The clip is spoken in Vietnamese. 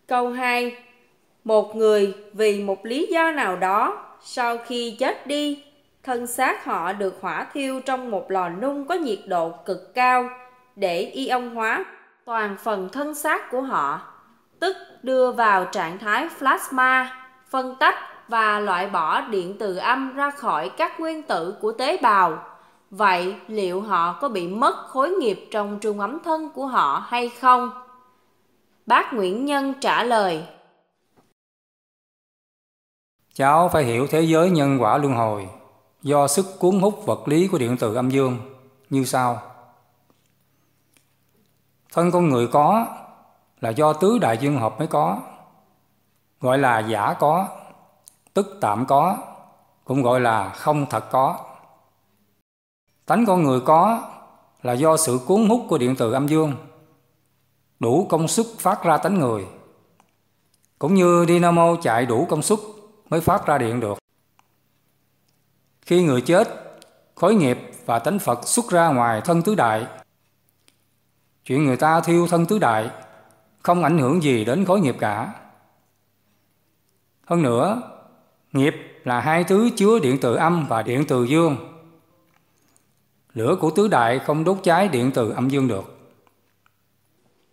Câu 2. Một người vì một lý do nào đó, sau khi chết đi, thân xác họ được hỏa thiêu trong một lò nung có nhiệt độ cực cao để ion hóa toàn phần thân xác của họ, tức đưa vào trạng thái plasma, phân tách và loại bỏ điện từ âm ra khỏi các nguyên tử của tế bào. Vậy liệu họ có bị mất khối nghiệp trong trung ấm thân của họ hay không? Bác Nguyễn Nhân trả lời: Cháu phải hiểu thế giới nhân quả luân hồi do sức cuốn hút vật lý của điện từ âm dương như sau. Thân con người có là do tứ đại dương hợp mới có, gọi là giả có, tức tạm có, cũng gọi là không thật có. Tánh con người có là do sự cuốn hút của điện từ âm dương, đủ công suất phát ra tánh người, cũng như dynamo chạy đủ công suất mới phát ra điện được. Khi người chết, khối nghiệp và tánh Phật xuất ra ngoài thân tứ đại. Chuyện người ta thiêu thân tứ đại không ảnh hưởng gì đến khối nghiệp cả. Hơn nữa, nghiệp là hai thứ chứa điện từ âm và điện từ dương. Lửa của tứ đại không đốt cháy điện từ âm dương được.